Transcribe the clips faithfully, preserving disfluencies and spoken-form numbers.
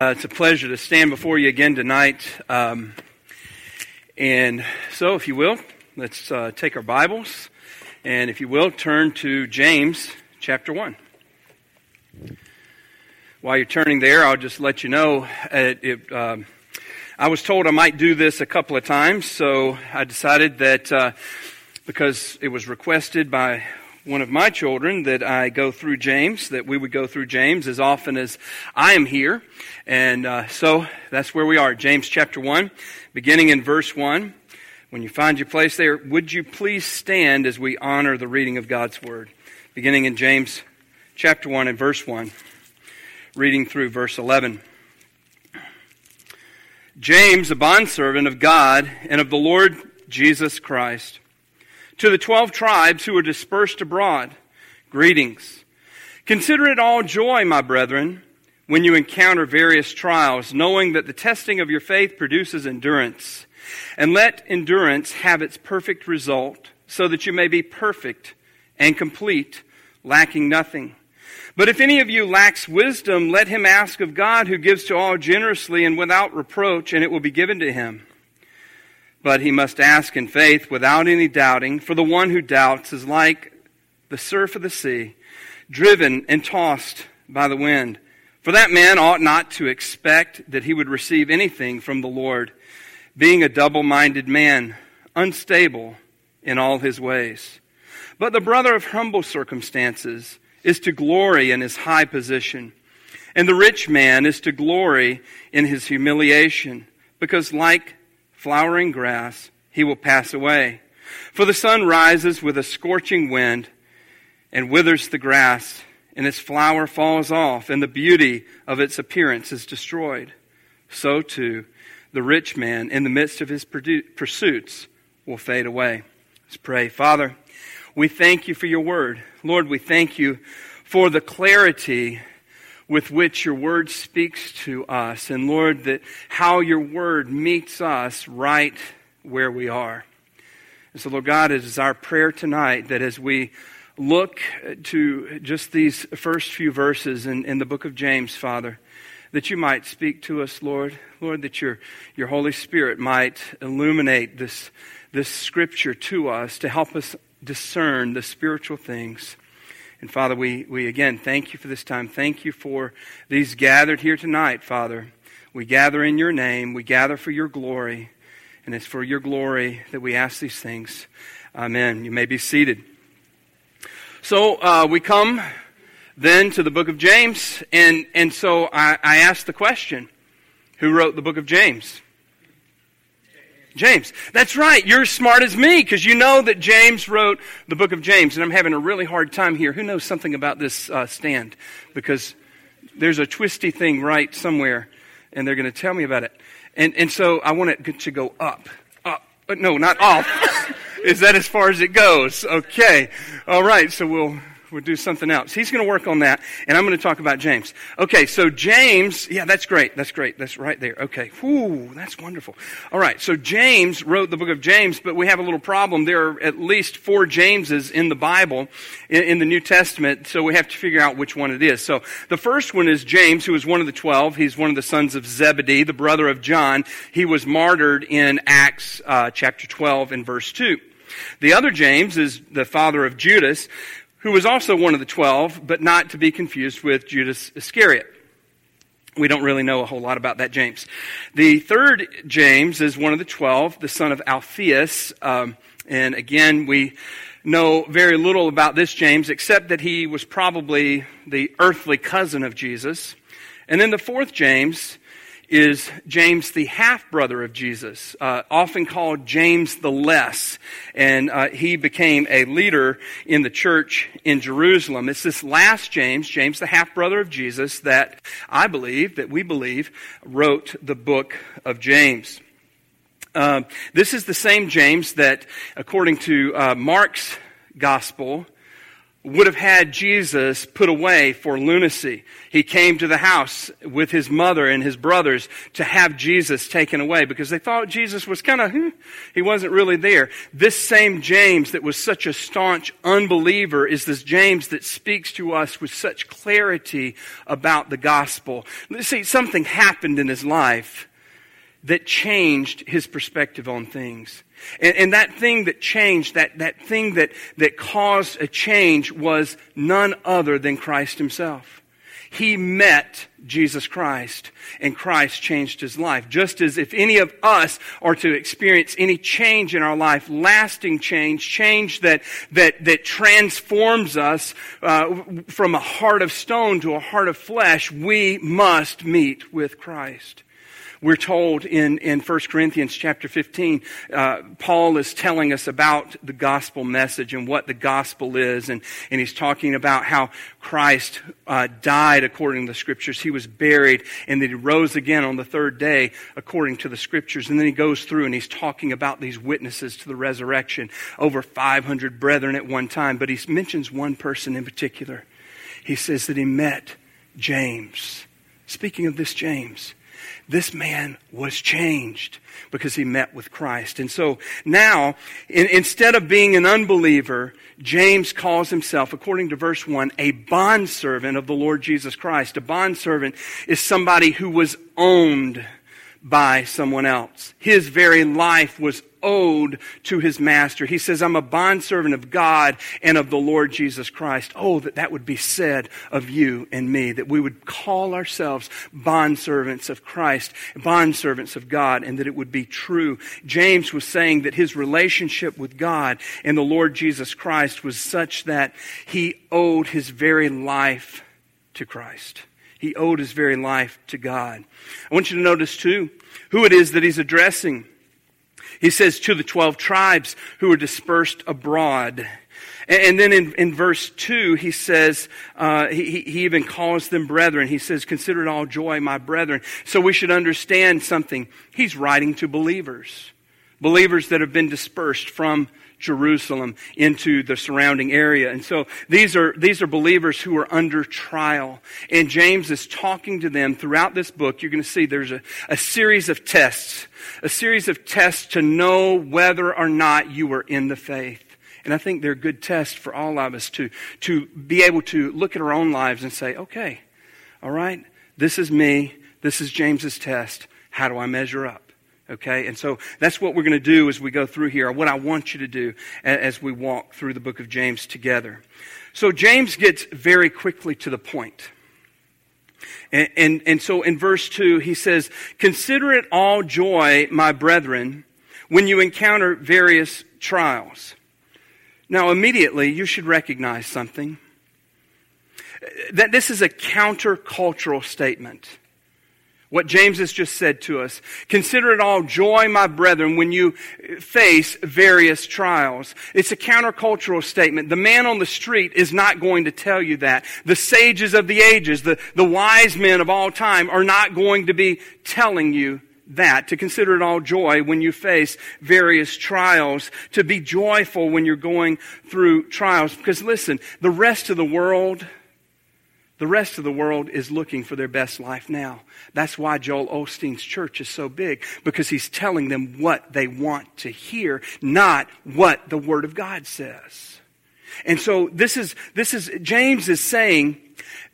Uh, it's a pleasure to stand before you again tonight. Um, and so, if you will, let's uh, take our Bibles. And if you will, turn to James chapter one. While you're turning there, I'll just let you know, it, it, um, I was told I might do this a couple of times. So I decided that uh, because it was requested by one of my children that I go through James, that we would go through James as often as I am here. And uh, so that's where we are, James chapter one, beginning in verse one. When you find your place there, would you please stand as we honor the reading of God's Word? Beginning in James chapter one and verse one, reading through verse eleven. James, a bondservant of God and of the Lord Jesus Christ, to the twelve tribes who are dispersed abroad, greetings. Consider it all joy, my brethren, when you encounter various trials, knowing that the testing of your faith produces endurance. And let endurance have its perfect result, so that you may be perfect and complete, lacking nothing. But if any of you lacks wisdom, let him ask of God, who gives to all generously and without reproach, and it will be given to him. But he must ask in faith without any doubting, for the one who doubts is like the surf of the sea, driven and tossed by the wind. For that man ought not to expect that he would receive anything from the Lord, being a double-minded man, unstable in all his ways. But the brother of humble circumstances is to glory in his high position, and the rich man is to glory in his humiliation, because like flowering grass, he will pass away. For the sun rises with a scorching wind and withers the grass, and its flower falls off, and the beauty of its appearance is destroyed. So too, the rich man in the midst of his pursuits will fade away. Let's pray. Father, we thank you for your word. Lord, we thank you for the clarity with which your word speaks to us. And Lord, that how your word meets us right where we are. And so, Lord God, it is our prayer tonight that as we look to just these first few verses in, in the book of James, Father, that you might speak to us, Lord. Lord, that your, your Holy Spirit might illuminate this, this scripture to us to help us discern the spiritual things. And Father, we, we again thank you for this time. Thank you for these gathered here tonight, Father. We gather in your name. We gather for your glory. And it's for your glory that we ask these things. Amen. You may be seated. So uh, we come then to the book of James. And, and so I, I asked the question, who wrote the book of James? James. That's right. You're as smart as me because you know that James wrote the book of James. And I'm having a really hard time here. Who knows something about this uh, stand? Because there's a twisty thing right somewhere and they're going to tell me about it. And and so I want it to go up. Up. But no, not off. Is that as far as it goes? Okay. All right. So we'll... We'll do something else. He's going to work on that, and I'm going to talk about James. Okay, so James, yeah, that's great. That's great. That's right there. Okay. Whew, that's wonderful. All right, so James wrote the book of James, but we have a little problem. There are at least four Jameses in the Bible, in, in the New Testament, so we have to figure out which one it is. So the first one is James, who was one of the twelve. He's one of the sons of Zebedee, the brother of John. He was martyred in Acts uh, chapter twelve and verse two. The other James is the father of Judas, who was also one of the twelve, but not to be confused with Judas Iscariot. We don't really know a whole lot about that James. The third James is one of the twelve, the son of Alphaeus. Um, and again, we know very little about this James, except that he was probably the earthly cousin of Jesus. And then the fourth James is James, the half-brother of Jesus, uh, often called James the Less. And uh, he became a leader in the church in Jerusalem. It's this last James, James the half-brother of Jesus, that I believe, that we believe, wrote the book of James. Uh, this is the same James that, according to uh, Mark's gospel, would have had Jesus put away for lunacy. He came to the house with his mother and his brothers to have Jesus taken away because they thought Jesus was kind of, hmm, he wasn't really there. This same James that was such a staunch unbeliever is this James that speaks to us with such clarity about the gospel. See, something happened in his life that changed his perspective on things. And, and that thing that changed, that, that thing that, that caused a change was none other than Christ himself. He met Jesus Christ, and Christ changed his life. Just as if any of us are to experience any change in our life, lasting change, change that, that, that transforms us uh, from a heart of stone to a heart of flesh, we must meet with Christ. We're told in, in First Corinthians chapter fifteen, uh, Paul is telling us about the gospel message and what the gospel is. And, and he's talking about how Christ uh, died according to the scriptures. He was buried and that he rose again on the third day according to the scriptures. And then he goes through and he's talking about these witnesses to the resurrection. Over five hundred brethren at one time. But he mentions one person in particular. He says that he met James. Speaking of this James, this man was changed because he met with Christ. And so now, in, instead of being an unbeliever, James calls himself, according to verse one, a bondservant of the Lord Jesus Christ. A bondservant is somebody who was owned by someone else. His very life was owed to his master. He says, I'm a bondservant of God and of the Lord Jesus Christ. Oh, that that would be said of you and me, that we would call ourselves bondservants of Christ, bondservants of God, and that it would be true. James was saying that his relationship with God and the Lord Jesus Christ was such that he owed his very life to Christ. He owed his very life to God. I want you to notice too who it is that he's addressing. He says to the twelve tribes who are dispersed abroad. And then in, in verse two, he says, uh, he, he even calls them brethren. He says, consider it all joy, my brethren. So we should understand something. He's writing to believers. Believers that have been dispersed from Jerusalem into the surrounding area. And so these are these are believers who are under trial. And James is talking to them throughout this book. You're going to see there's a, a series of tests, a series of tests to know whether or not you are in the faith. And I think they're good tests for all of us to, to be able to look at our own lives and say, okay, all right, this is me. This is James's test. How do I measure up? Okay, and so that's what we're going to do as we go through here, or what I want you to do as we walk through the book of James together. So James gets very quickly to the point. And, and, and so in verse two, he says, consider it all joy, my brethren, when you encounter various trials. Now, immediately, you should recognize something. That this is a countercultural statement. What James has just said to us. Consider it all joy, my brethren, when you face various trials. It's a countercultural statement. The man on the street is not going to tell you that. The sages of the ages, the, the wise men of all time are not going to be telling you that. To consider it all joy when you face various trials. To be joyful when you're going through trials. Because listen, the rest of the world... The rest of the world is looking for their best life now. That's why Joel Osteen's church is so big, because he's telling them what they want to hear, not what the Word of God says. And so this is, this is, James is saying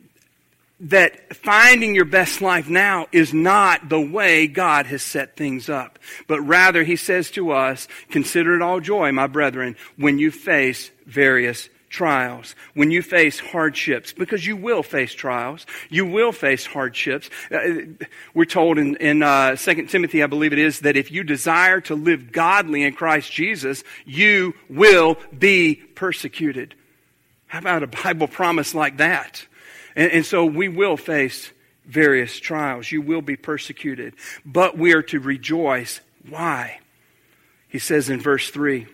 that finding your best life now is not the way God has set things up. But rather, he says to us, consider it all joy, my brethren, when you face various trials, when you face hardships, because you will face trials, you will face hardships. Uh, we're told in, in uh, Second Timothy, I believe it is, that if you desire to live godly in Christ Jesus, you will be persecuted. How about a Bible promise like that? And, and so we will face various trials. You will be persecuted. But we are to rejoice. Why? He says in verse three,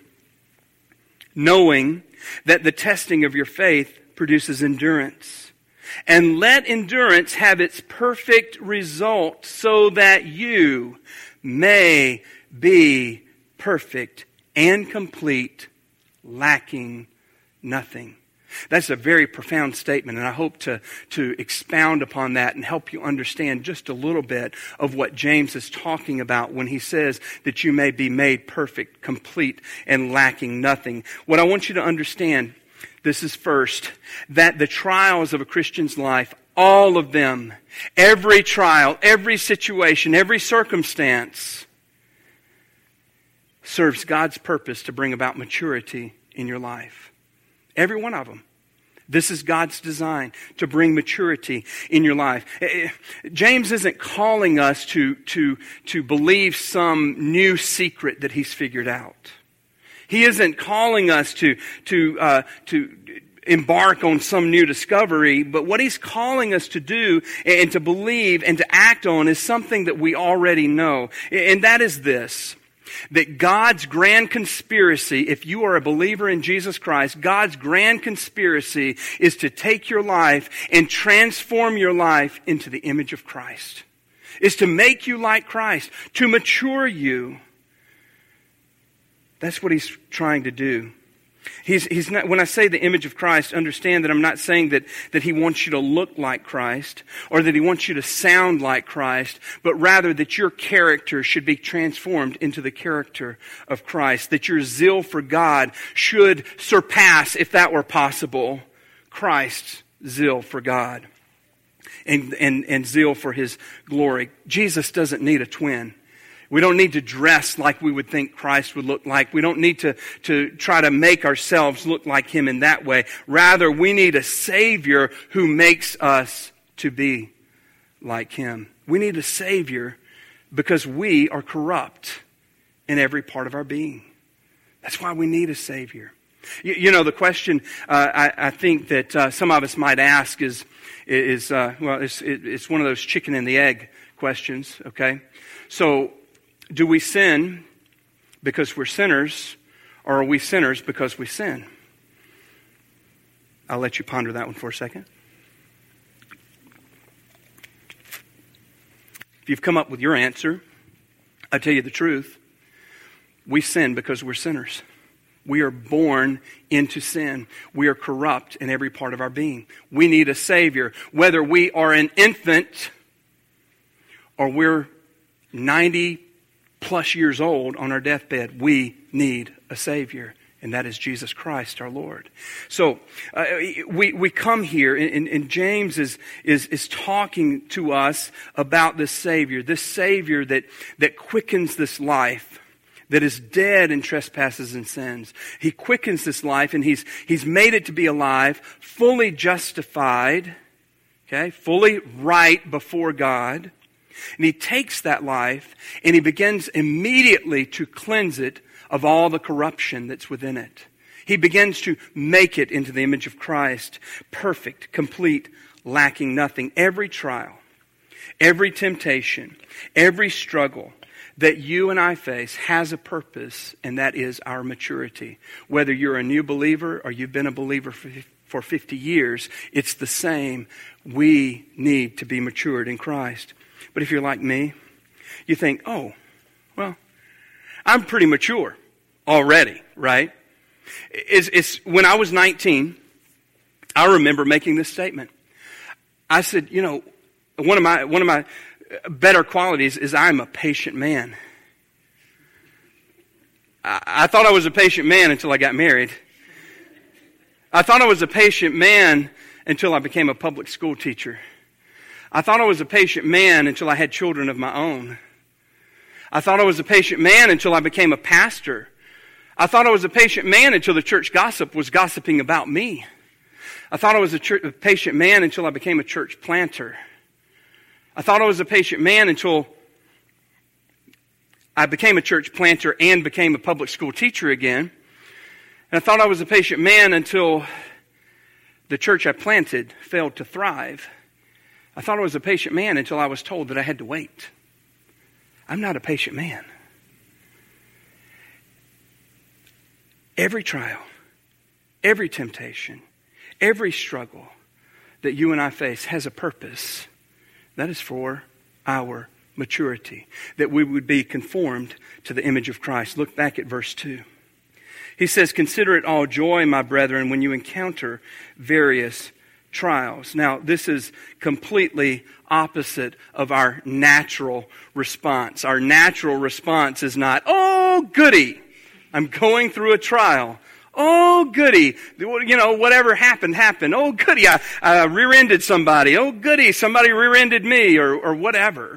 knowing that the testing of your faith produces endurance. And let endurance have its perfect result, so that you may be perfect and complete, lacking nothing. That's a very profound statement, and I hope to, to expound upon that and help you understand just a little bit of what James is talking about when he says that you may be made perfect, complete, and lacking nothing. What I want you to understand, this is first, that the trials of a Christian's life, all of them, every trial, every situation, every circumstance, serves God's purpose to bring about maturity in your life. Every one of them. This is God's design, to bring maturity in your life. James isn't calling us to, to, to believe some new secret that he's figured out. He isn't calling us to, to, uh, to embark on some new discovery, but what he's calling us to do and to believe and to act on is something that we already know. And that is this. That God's grand conspiracy, if you are a believer in Jesus Christ, God's grand conspiracy is to take your life and transform your life into the image of Christ. Is to make you like Christ, to mature you. That's what he's trying to do. He's, he's not, when I say the image of Christ, understand that I'm not saying that, that he wants you to look like Christ or that he wants you to sound like Christ, but rather that your character should be transformed into the character of Christ, that your zeal for God should surpass, if that were possible, Christ's zeal for God and, and, and zeal for his glory. Jesus doesn't need a twin. We don't need to dress like we would think Christ would look like. We don't need to, to try to make ourselves look like him in that way. Rather, we need a Savior who makes us to be like him. We need a Savior because we are corrupt in every part of our being. That's why we need a Savior. You, you know, the question uh, I, I think that uh, some of us might ask is, is uh, well, it's, it's one of those chicken and the egg questions, okay? So, do we sin because we're sinners, or are we sinners because we sin? I'll let you ponder that one for a second. If you've come up with your answer, I tell you the truth. We sin because we're sinners. We are born into sin. We are corrupt in every part of our being. We need a Savior. Whether we are an infant or we're ninety plus years old on our deathbed, we need a Savior. And that is Jesus Christ, our Lord. So uh, we we come here, and, and James is, is is talking to us about this Savior, this Savior that that quickens this life, that is dead in trespasses and sins. He quickens this life, and he's he's made it to be alive, fully justified, okay, fully right before God. And he takes that life and he begins immediately to cleanse it of all the corruption that's within it. He begins to make it into the image of Christ, perfect, complete, lacking nothing. Every trial, every temptation, every struggle that you and I face has a purpose, and that is our maturity. Whether you're a new believer or you've been a believer for for fifty years, it's the same. We need to be matured in Christ. But if you're like me, you think, oh, well, I'm pretty mature already, right? It's, it's, when I was nineteen, I remember making this statement. I said, you know, one of my one of my better qualities is I'm a patient man. I, I thought I was a patient man until I got married. I thought I was a patient man until I became a public school teacher. I thought I was a patient man until I had children of my own. I thought I was a patient man until I became a pastor. I thought I was a patient man until the church gossip was gossiping about me. I thought I was a, church, a patient man until I became a church planter. I thought I was a patient man until I became a church planter and became a public school teacher again. And I thought I was a patient man until the church I planted failed to thrive. I thought I was a patient man until I was told that I had to wait. I'm not a patient man. Every trial, every temptation, every struggle that you and I face has a purpose. That is for our maturity, that we would be conformed to the image of Christ. Look back at verse two. He says, consider it all joy, my brethren, when you encounter various trials. Now, this is completely opposite of our natural response. Our natural response is not, oh, goody, I'm going through a trial. Oh, goody, you know, whatever happened, happened. Oh, goody, I, I rear-ended somebody. Oh, goody, somebody rear-ended me, or, or whatever.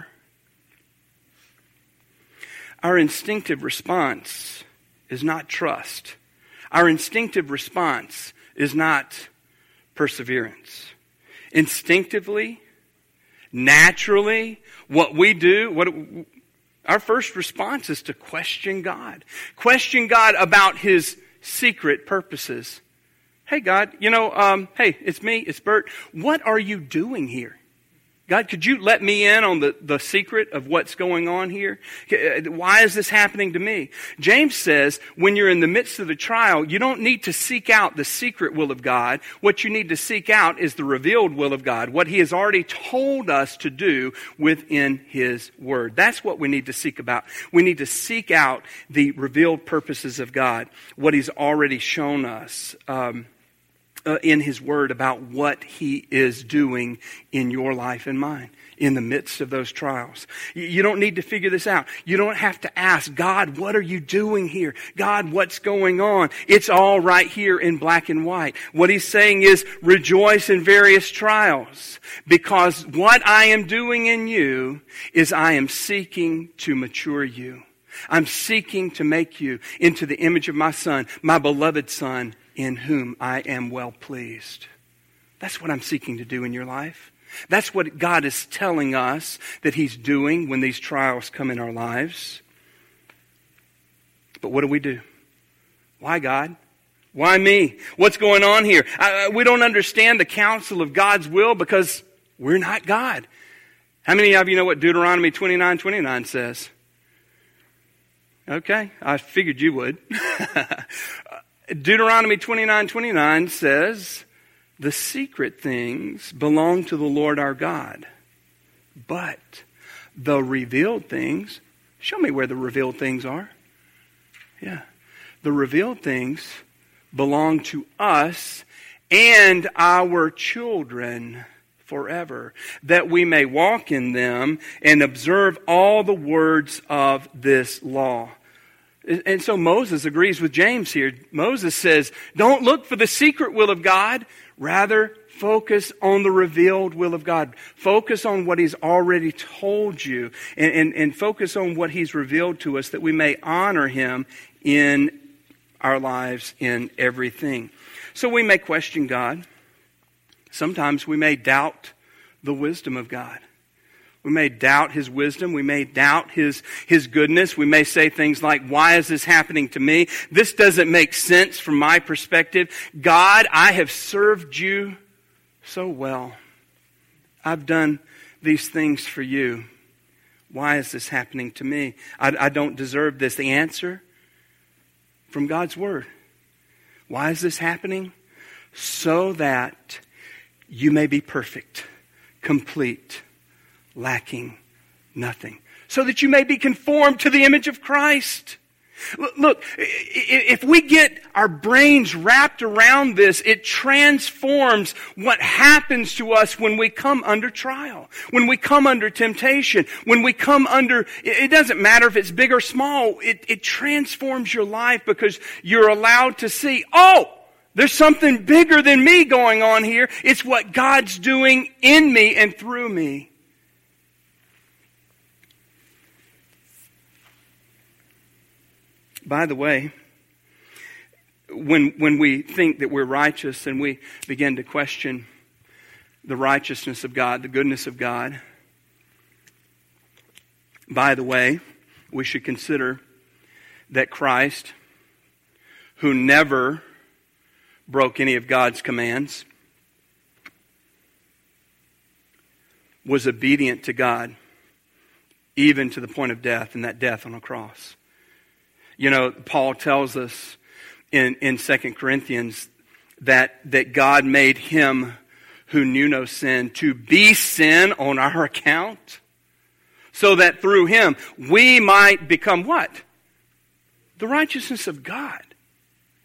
Our instinctive response is not trust. Our instinctive response is not perseverance. Instinctively, naturally, what we do, what our first response is to question God. Question God about His secret purposes. Hey, God, you know, um, hey, it's me, it's Bert. What are you doing here? God, could you let me in on the, the secret of what's going on here? Why is this happening to me? James says, when you're in the midst of the trial, you don't need to seek out the secret will of God. What you need to seek out is the revealed will of God, what He has already told us to do within His Word. That's what we need to seek about. We need to seek out the revealed purposes of God, what He's already shown us um, uh, in His Word about what He is doing in your life and mine in the midst of those trials. You don't need to figure this out. You don't have to ask, God, what are you doing here? God, what's going on? It's all right here in black and white. What He's saying is, rejoice in various trials, because what I am doing in you is I am seeking to mature you. I'm seeking to make you into the image of my Son, my beloved Son, in whom I am well pleased. That's what I'm seeking to do in your life. That's what God is telling us that He's doing when these trials come in our lives. But what do we do? Why, God? Why me? What's going on here? I, we don't understand the counsel of God's will because we're not God. How many of you know what Deuteronomy twenty-nine twenty-nine says? Okay, I figured you would. Deuteronomy twenty-nine twenty-nine says, the secret things belong to the Lord our God, but the revealed things, show me where the revealed things are. Yeah. The revealed things belong to us and our children forever, that we may walk in them and observe all the words of this law. And so Moses agrees with James here. Moses says, don't look for the secret will of God. Rather, focus on the revealed will of God. Focus on what He's already told you. And, and, and focus on what He's revealed to us, that we may honor Him in our lives in everything. So we may question God. Sometimes we may doubt the wisdom of God. We may doubt His wisdom. We may doubt His, His goodness. We may say things like, why is this happening to me? This doesn't make sense from my perspective. God, I have served you so well. I've done these things for you. Why is this happening to me? I, I don't deserve this. The answer from God's Word. Why is this happening? So that you may be perfect, complete, lacking nothing, so that you may be conformed to the image of Christ. Look, if we get our brains wrapped around this, it transforms what happens to us when we come under trial, when we come under temptation, when we come under, it doesn't matter if it's big or small, it, it transforms your life because you're allowed to see, oh, there's something bigger than me going on here. It's what God's doing in me and through me. By the way, when when we think that we're righteous and we begin to question the righteousness of God, the goodness of God, by the way, we should consider that Christ, who never broke any of God's commands, was obedient to God, even to the point of death, and that death on a cross. You know, Paul tells us in, in Second Corinthians that, that God made Him who knew no sin to be sin on our account, so that through Him we might become what? The righteousness of God.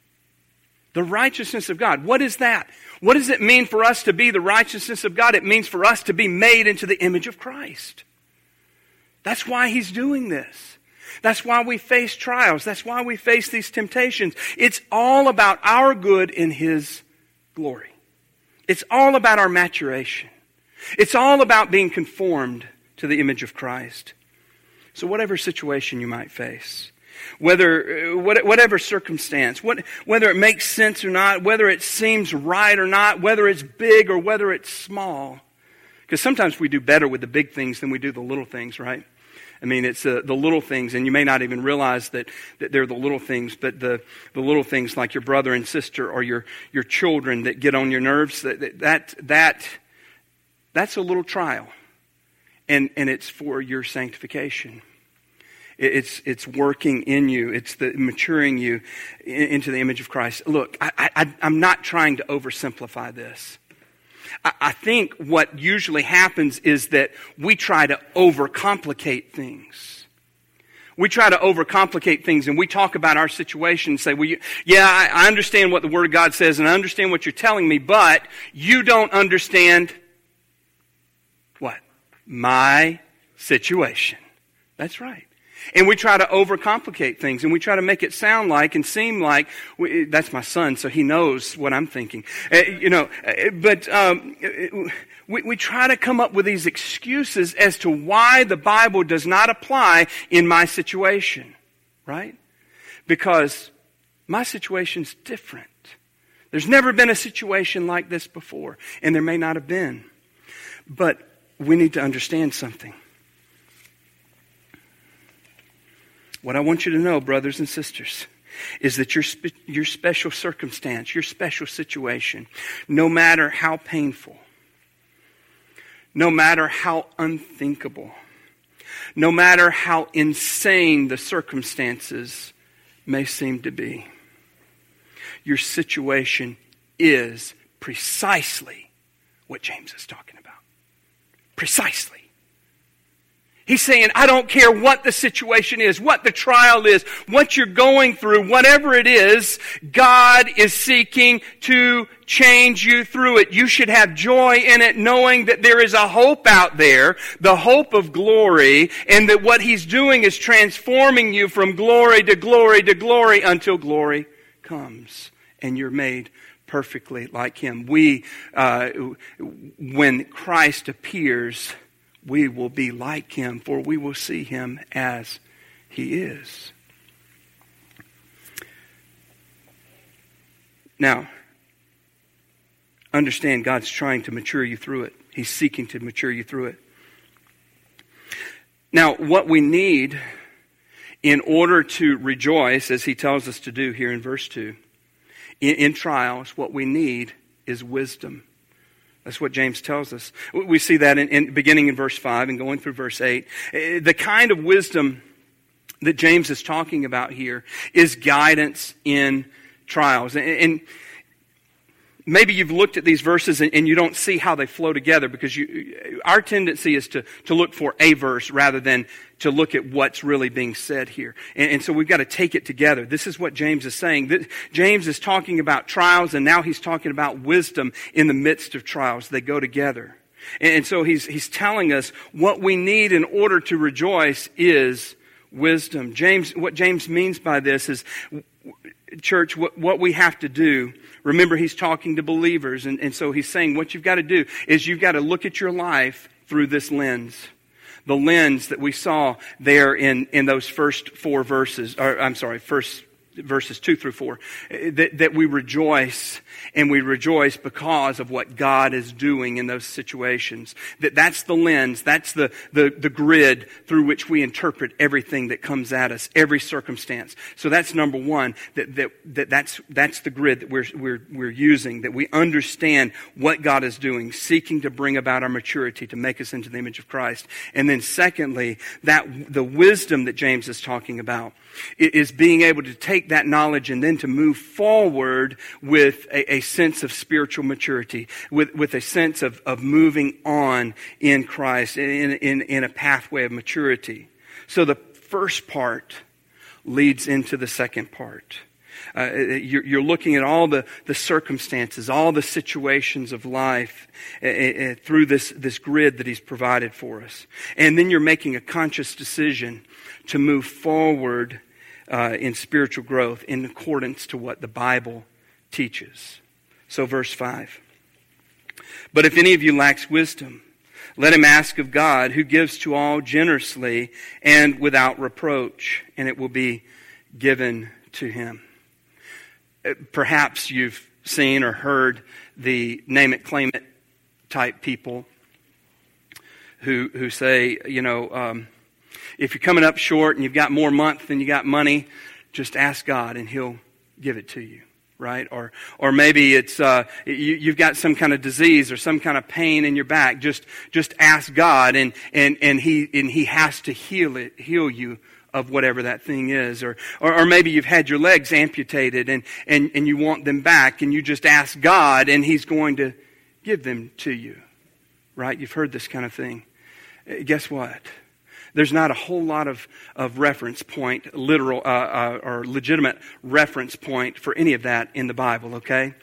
The righteousness of God. What is that? What does it mean for us to be the righteousness of God? It means for us to be made into the image of Christ. That's why He's doing this. That's why we face trials. That's why we face these temptations. It's all about our good in His glory. It's all about our maturation. It's all about being conformed to the image of Christ. So whatever situation you might face, whether whatever circumstance, what, whether it makes sense or not, whether it seems right or not, whether it's big or whether it's small, because sometimes we do better with the big things than we do the little things, right? I mean, it's uh, the little things, and you may not even realize that, that they're the little things, but the, the little things like your brother and sister or your, your children that get on your nerves, that, that, that that's a little trial. And, and it's for your sanctification. It's, it's working in you. It's the maturing you into the image of Christ. Look, I, I, I'm not trying to oversimplify this. I think what usually happens is that we try to overcomplicate things. We try to overcomplicate things, and we talk about our situation and say, well, you, yeah, I, I understand what the Word of God says, and I understand what you're telling me, but you don't understand what? My situation. That's right. And we try to overcomplicate things, and we try to make it sound like and seem like, we, that's my son, so he knows what I'm thinking. Uh, you know, uh, but um, we, we try to come up with these excuses as to why the Bible does not apply in my situation, right? Because my situation's different. There's never been a situation like this before, and there may not have been. But we need to understand something. What I want you to know, brothers and sisters, is that your spe- your special circumstance, your special situation, no matter how painful, no matter how unthinkable, no matter how insane the circumstances may seem to be, your situation is precisely what James is talking about. Precisely. He's saying, I don't care what the situation is, what the trial is, what you're going through, whatever it is, God is seeking to change you through it. You should have joy in it, knowing that there is a hope out there, the hope of glory, and that what He's doing is transforming you from glory to glory to glory until glory comes and you're made perfectly like Him. We, uh, when Christ appears, we will be like Him, for we will see Him as He is. Now, understand God's trying to mature you through it. He's seeking to mature you through it. Now, what we need in order to rejoice, as He tells us to do here in verse two, in, in trials, what we need is wisdom. That's what James tells us. We see that in, in beginning in verse five and going through verse eight. The kind of wisdom that James is talking about here is guidance in trials. And, and maybe you've looked at these verses and, and you don't see how they flow together, because you, our tendency is to, to look for a verse rather than to look at what's really being said here. And, and so we've got to take it together. This is what James is saying. That James is talking about trials, and now he's talking about wisdom in the midst of trials. They go together. And, and so he's, he's telling us what we need in order to rejoice is wisdom. James, what James means by this is, church, what, what we have to do, remember he's talking to believers, and, and so he's saying what you've got to do is you've got to look at your life through this lens. The lens that we saw there in, in those first four verses, or I'm sorry, first verses two through four, that, that we rejoice, and we rejoice because of what God is doing in those situations. That that's the lens, that's the, the, the grid through which we interpret everything that comes at us, every circumstance. So that's number one, that, that, that that's, that's the grid that we're, we're, we're using, that we understand what God is doing, seeking to bring about our maturity to make us into the image of Christ. And then secondly, that the wisdom that James is talking about is being able to take that knowledge and then to move forward with a, a sense of spiritual maturity, with, with a sense of, of moving on in Christ, in, in, in a pathway of maturity. So the first part leads into the second part. Uh, you're, you're looking at all the, the circumstances, all the situations of life uh, uh, through this, this grid that he's provided for us. And then you're making a conscious decision to move forward uh, in spiritual growth in accordance to what the Bible teaches. So verse five. But if any of you lacks wisdom, let him ask of God, who gives to all generously and without reproach, and it will be given to him. Perhaps you've seen or heard the name it, claim it type people who who say, you know, um, if you're coming up short and you've got more month than you got money, just ask God and he'll give it to you, right? Or or maybe it's uh, you, you've got some kind of disease or some kind of pain in your back. Just just ask God and and and he and he has to heal it, heal you of whatever that thing is. Or, or or maybe you've had your legs amputated and, and, and you want them back and you just ask God and he's going to give them to you. Right? You've heard this kind of thing. Guess what? There's not a whole lot of, of reference point, literal uh, uh, or legitimate reference point for any of that in the Bible, okay?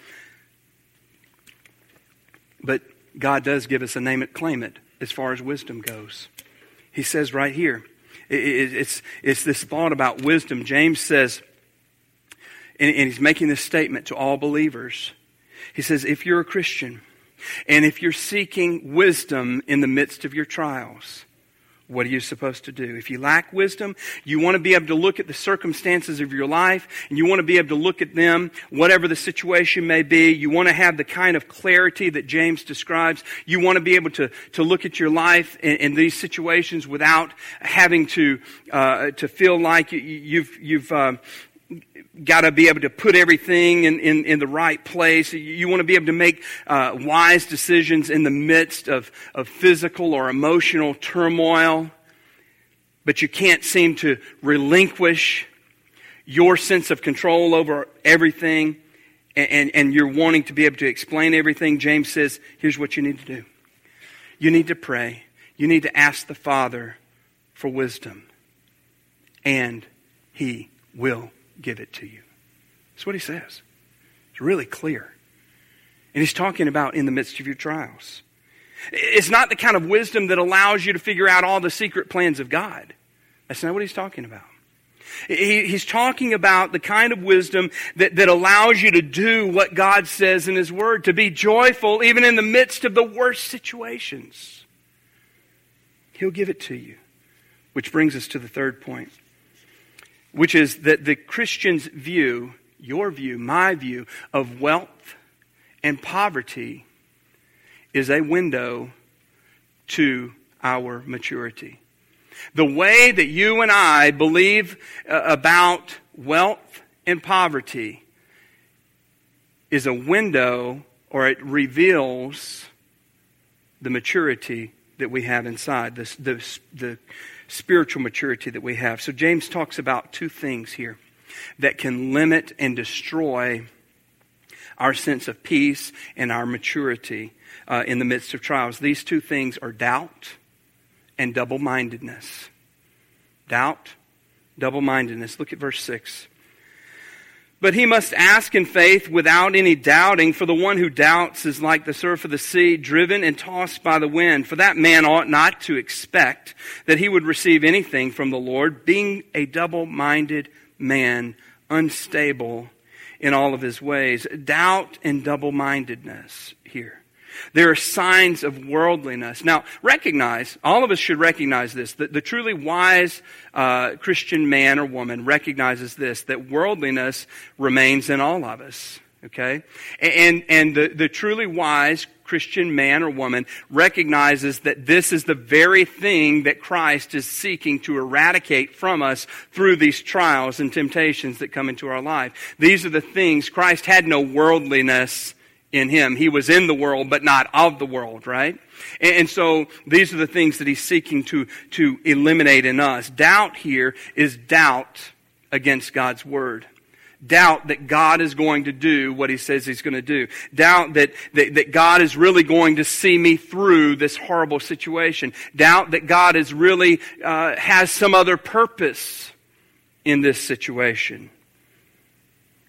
But God does give us a name it, claim it as far as wisdom goes. He says right here, It's, it's this thought about wisdom. James says, and, and he's making this statement to all believers. He says, if you're a Christian, and if you're seeking wisdom in the midst of your trials, what are you supposed to do? If you lack wisdom, you want to be able to look at the circumstances of your life, and you want to be able to look at them, whatever the situation may be. You want to have the kind of clarity that James describes. You want to be able to, to look at your life in, in these situations without having to uh, to feel like you, you've you've uh, got to be able to put everything in, in, in the right place. You want to be able to make uh, wise decisions in the midst of, of physical or emotional turmoil. But you can't seem to relinquish your sense of control over everything. And, and, and you're wanting to be able to explain everything. James says, here's what you need to do. You need to pray. You need to ask the Father for wisdom. And He will give it to you. That's what he says. It's really clear. And he's talking about in the midst of your trials. It's not the kind of wisdom that allows you to figure out all the secret plans of God. That's not what he's talking about. He, he's talking about the kind of wisdom that, that allows you to do what God says in His Word, to be joyful even in the midst of the worst situations. He'll give it to you. Which brings us to the third point, which is that the Christian's view, your view, my view, of wealth and poverty is a window to our maturity. The way that you and I believe uh, about wealth and poverty is a window, or it reveals the maturity that we have inside, the, the, the spiritual maturity that we have. So James talks about two things here that can limit and destroy our sense of peace and our maturity uh, in the midst of trials. These two things are doubt and double-mindedness. Doubt, double-mindedness. Look at verse six. But he must ask in faith without any doubting, for the one who doubts is like the surf of the sea, driven and tossed by the wind. For that man ought not to expect that he would receive anything from the Lord, being a double-minded man, unstable in all of his ways. Doubt and double-mindedness here. There are signs of worldliness. Now, recognize, all of us should recognize this, that the truly wise uh, Christian man or woman recognizes this, that worldliness remains in all of us, okay? And, and the, the truly wise Christian man or woman recognizes that this is the very thing that Christ is seeking to eradicate from us through these trials and temptations that come into our life. These are the things. Christ had no worldliness in Him. He was in the world, but not of the world, right? And, and so these are the things that He's seeking to, to eliminate in us. Doubt here is doubt against God's Word. Doubt that God is going to do what He says He's going to do. Doubt that, that, that God is really going to see me through this horrible situation. Doubt that God is really uh, has some other purpose in this situation.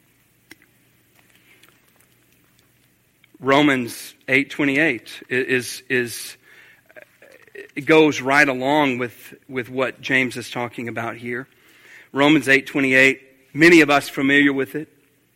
Romans eight twenty-eight is, is, it goes right along with, with what James is talking about here. Romans eight twenty-eight, many of us familiar with it.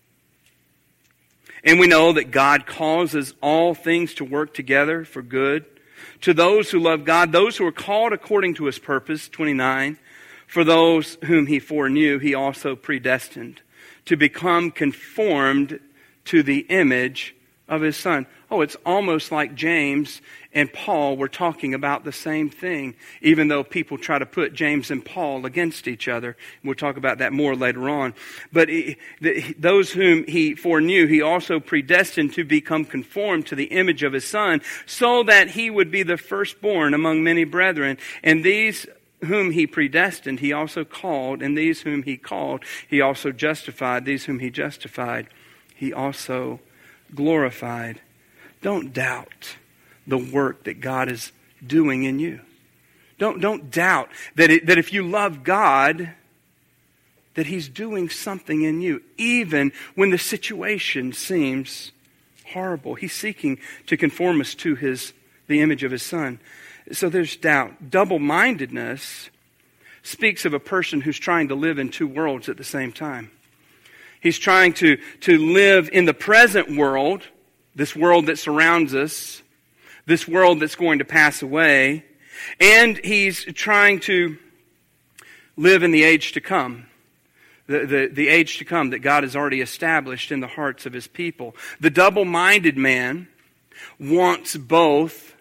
And we know that God causes all things to work together for good to those who love God, those who are called according to His purpose, twenty-nine. For those whom He foreknew, He also predestined to become conformed to the image of His Son. Oh, it's almost like James and Paul were talking about the same thing, even though people try to put James and Paul against each other. We'll talk about that more later on. But he, the, those whom He foreknew, He also predestined to become conformed to the image of His Son, so that He would be the firstborn among many brethren. And these whom He predestined, He also called. And these whom He called, He also justified. These whom He justified, He also glorified. Don't doubt the work that God is doing in you. Don't, don't doubt that, it, that if you love God, that He's doing something in you, even when the situation seems horrible. He's seeking to conform us to His, the image of His Son. So there's doubt. Double-mindedness speaks of a person who's trying to live in two worlds at the same time. He's trying to, to live in the present world, this world that surrounds us, this world that's going to pass away, and he's trying to live in the age to come, the, the, the age to come that God has already established in the hearts of His people. The double-minded man wants both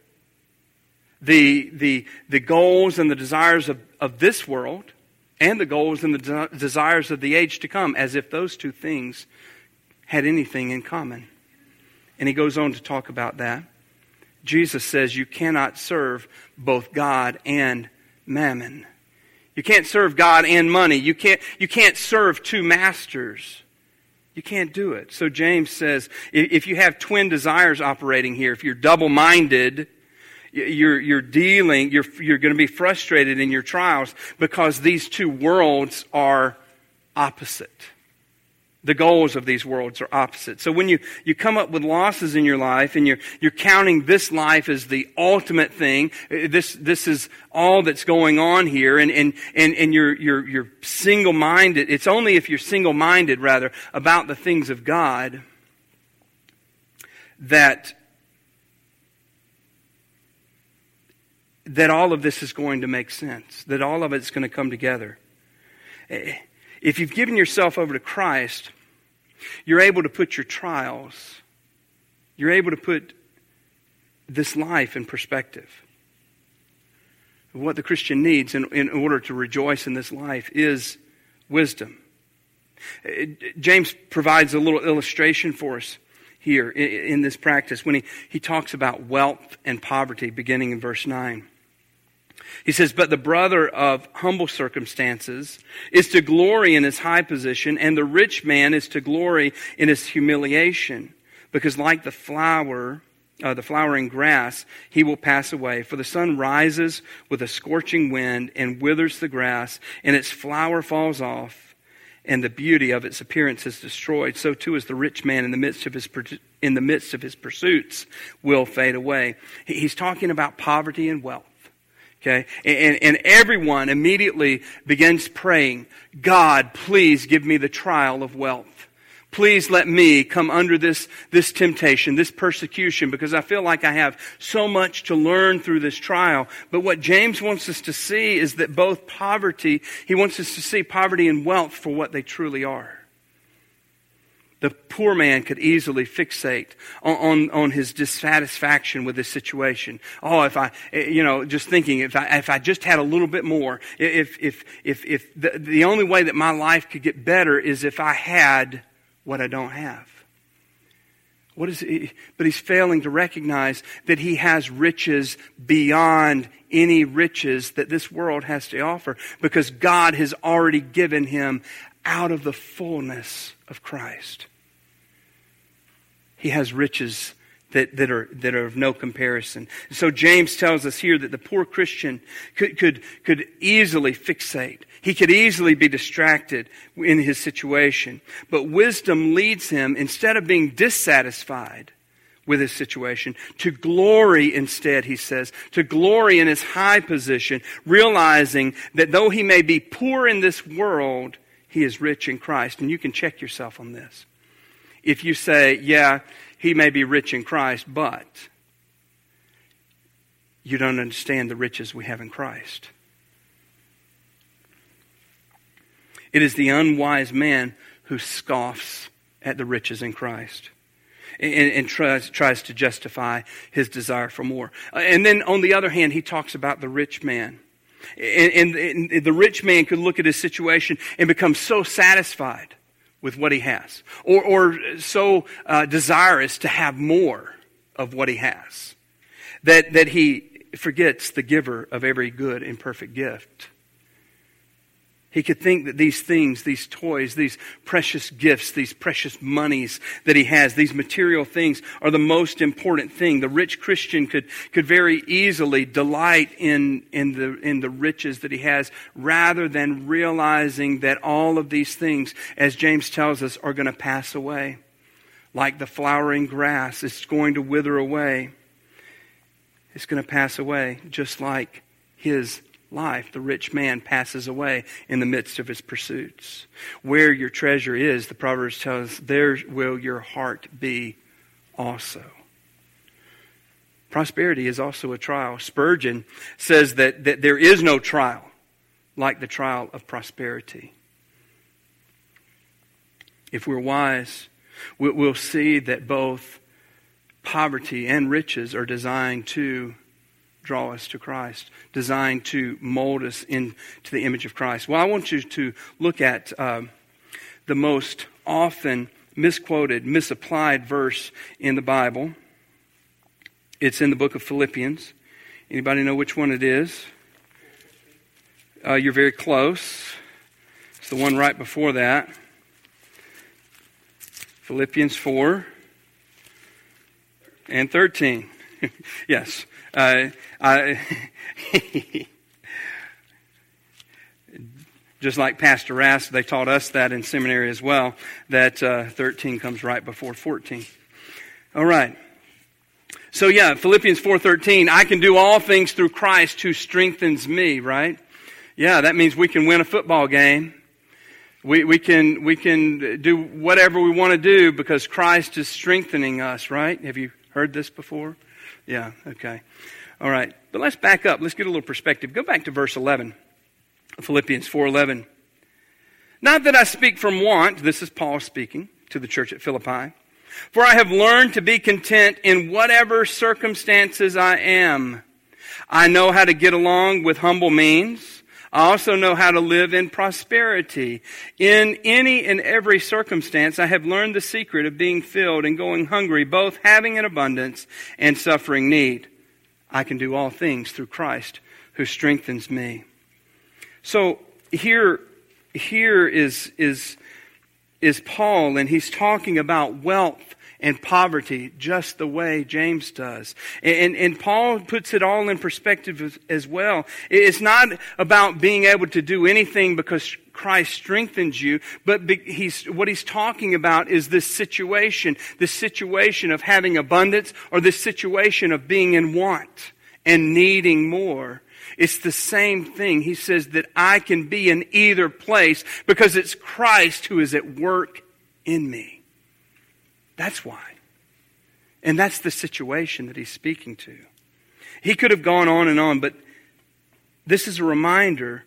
the, the, the goals and the desires of, of this world and the goals and the de- desires of the age to come, as if those two things had anything in common. And he goes on to talk about that. Jesus says you cannot serve both God and mammon. You can't serve God and money. You can't, you can't serve two masters. You can't do it. So James says, if you have twin desires operating here, if you're double-minded, you're, you're dealing, you're, you're going to be frustrated in your trials because these two worlds are opposite. The goals of these worlds are opposite. So when you, you come up with losses in your life and you're, you're counting this life as the ultimate thing, this, this is all that's going on here, and, and, and, and you're, you're, you're single-minded. It's only if you're single-minded, rather, about the things of God that, that all of this is going to make sense, that all of it's going to come together. If you've given yourself over to Christ, you're able to put your trials, you're able to put this life in perspective. What the Christian needs in, in order to rejoice in this life is wisdom. James provides a little illustration for us here in, in this practice when he, he talks about wealth and poverty beginning in verse nine. He says, but the brother of humble circumstances is to glory in his high position, and the rich man is to glory in his humiliation, because like the flower, uh, the flowering grass, he will pass away. For the sun rises with a scorching wind and withers the grass, and its flower falls off, and the beauty of its appearance is destroyed. So too is the rich man in the midst of his in the midst of his pursuits will fade away. He's talking about poverty and wealth. Okay, and, and everyone immediately begins praying, God, please give me the trial of wealth. Please let me come under this, this temptation, this persecution, because I feel like I have so much to learn through this trial. But what James wants us to see is that both poverty, he wants us to see poverty and wealth for what they truly are. The poor man could easily fixate on, on, on his dissatisfaction with this situation. Oh, if I, you know, just thinking, if I, if I just had a little bit more, if, if, if, if the, the only way that my life could get better is if I had what I don't have. What is he? But he's failing to recognize that he has riches beyond any riches that this world has to offer, because God has already given him out of the fullness of Christ. He has riches that, that are that are of no comparison. So James tells us here that the poor Christian could, could, could easily fixate. He could easily be distracted in his situation. But wisdom leads him, instead of being dissatisfied with his situation. To glory instead, he says. To glory in his high position, realizing that though he may be poor in this world, he is rich in Christ. And you can check yourself on this. If you say, yeah, he may be rich in Christ, but you don't understand the riches we have in Christ. It is the unwise man who scoffs at the riches in Christ and, and tries, tries to justify his desire for more. And then on the other hand, he talks about the rich man. And, and, and the rich man could look at his situation and become so satisfied with what he has, or, or so uh, desirous to have more of what he has, that, that he forgets the giver of every good and perfect gift. He could think that these things, these toys, these precious gifts, these precious monies that he has, these material things are the most important thing. The rich Christian could, could very easily delight in, in, the, in the riches that he has, rather than realizing that all of these things, as James tells us, are going to pass away. Like the flowering grass, it's going to wither away. It's going to pass away, just like his life. The rich man passes away in the midst of his pursuits. Where your treasure is, the Proverbs tell us, there will your heart be also. Prosperity is also a trial. Spurgeon says that, that there is no trial like the trial of prosperity. If we're wise, we'll see that both poverty and riches are designed to draw us to Christ, designed to mold us into the image of Christ. Well, I want you to look at uh, the most often misquoted, misapplied verse in the Bible. It's in the book of Philippians. Anybody know which one it is? Uh, you're very close. It's the one right before that. Philippians four and thirteen. Yes. Uh, I, just like Pastor Rass, they taught us that in seminary as well, that uh, thirteen comes right before fourteen. All right. So yeah, Philippians four thirteen, I can do all things through Christ who strengthens me, right? Yeah, that means we can win a football game. We, we can we can do whatever we want to do because Christ is strengthening us, right? Have you heard this before? Yeah, okay. All right. But let's back up. Let's get a little perspective. Go back to verse eleven. Philippians four eleven. Not that I speak from want. This is Paul speaking to the church at Philippi. For I have learned to be content in whatever circumstances I am. I know how to get along with humble means. I also know how to live in prosperity. In any and every circumstance, I have learned the secret of being filled and going hungry, both having an abundance and suffering need. I can do all things through Christ who strengthens me. So here, here is, is, is Paul, and he's talking about wealth and poverty just the way James does. And, and Paul puts it all in perspective as, as well. It's not about being able to do anything because Christ strengthens you, but he's, what he's talking about is this situation, this situation of having abundance or this situation of being in want and needing more. It's the same thing. He says that I can be in either place because it's Christ who is at work in me. That's why. And that's the situation that he's speaking to. He could have gone on and on, but this is a reminder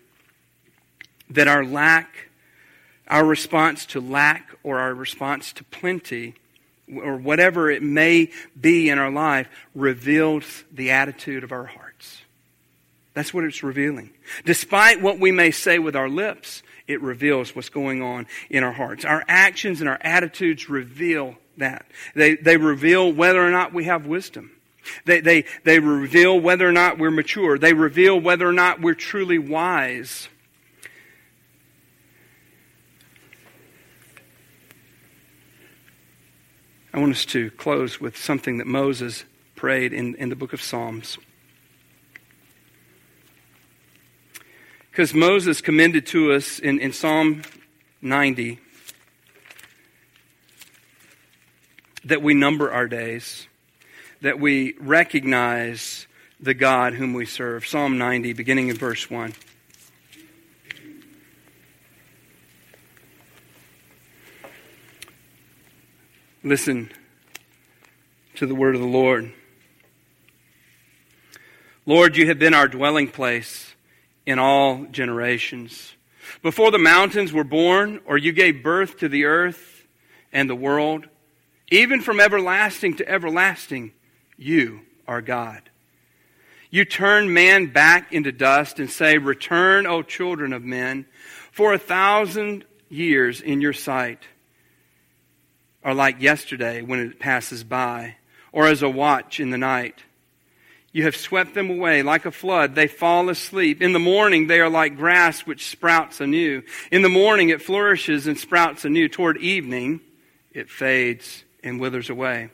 that our lack, our response to lack or our response to plenty, or whatever it may be in our life, reveals the attitude of our hearts. That's what it's revealing. Despite what we may say with our lips, it reveals what's going on in our hearts. Our actions and our attitudes reveal that. They, they reveal whether or not we have wisdom. They, they, they reveal whether or not we're mature. They reveal whether or not we're truly wise. I want us to close with something that Moses prayed in, in the book of Psalms. Because Moses commended to us in, in Psalm ninety that we number our days that we recognize the God whom we serve. Psalm ninety, beginning in verse one. Listen to the word of the Lord. Lord, you have been our dwelling place in all generations. Before the mountains were born, or you gave birth to the earth and the world, even from everlasting to everlasting, you are God. You turn man back into dust and say, return, O children of men, for a thousand years in your sight are like yesterday when it passes by, or as a watch in the night. You have swept them away like a flood. They fall asleep. In the morning they are like grass which sprouts anew. In the morning it flourishes and sprouts anew. Toward evening it fades and withers away.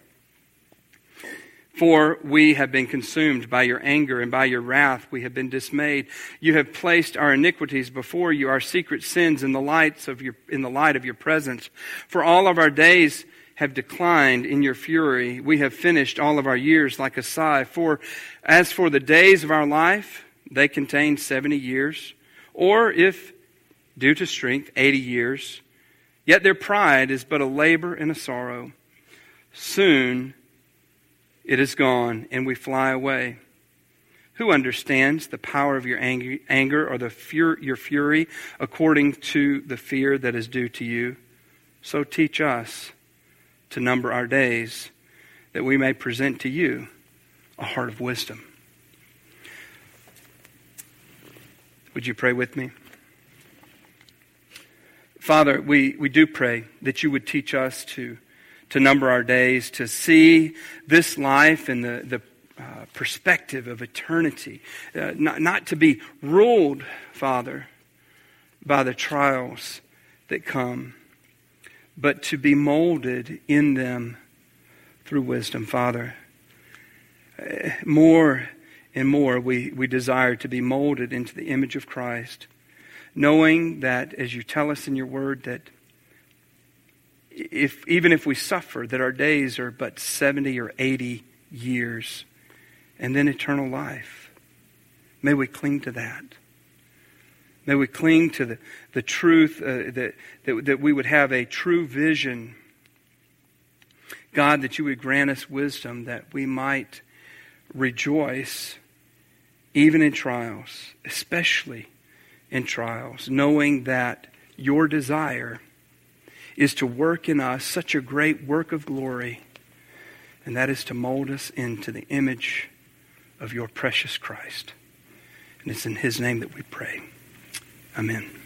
For we have been consumed by your anger, and by your wrath we have been dismayed. You have placed our iniquities before you, our secret sins in the lights of your in the light of your presence. For all of our days have declined in your fury. We have finished all of our years like a sigh. For as for the days of our life, they contain seventy years, or if due to strength, eighty years. Yet their pride is but a labor and a sorrow. Soon it is gone, and we fly away. Who understands the power of your anger, or the fur- your fury according to the fear that is due to you? So teach us to number our days, that we may present to you a heart of wisdom. Would you pray with me? Father, we, we do pray that you would teach us to to number our days, to see this life in the, the uh, perspective of eternity. Uh, not, not to be ruled, Father, by the trials that come, but to be molded in them through wisdom, Father. Uh, more and more we, we desire to be molded into the image of Christ, knowing that, as you tell us in your word, that If even if we suffer, that our days are but seventy or eighty years, and then eternal life. May we cling to that. May we cling to the, the truth, uh, that, that, that we would have a true vision. God, that you would grant us wisdom, that we might rejoice even in trials, especially in trials, knowing that your desire is to work in us such a great work of glory, and that is to mold us into the image of your precious Christ. And it's in his name that we pray. Amen.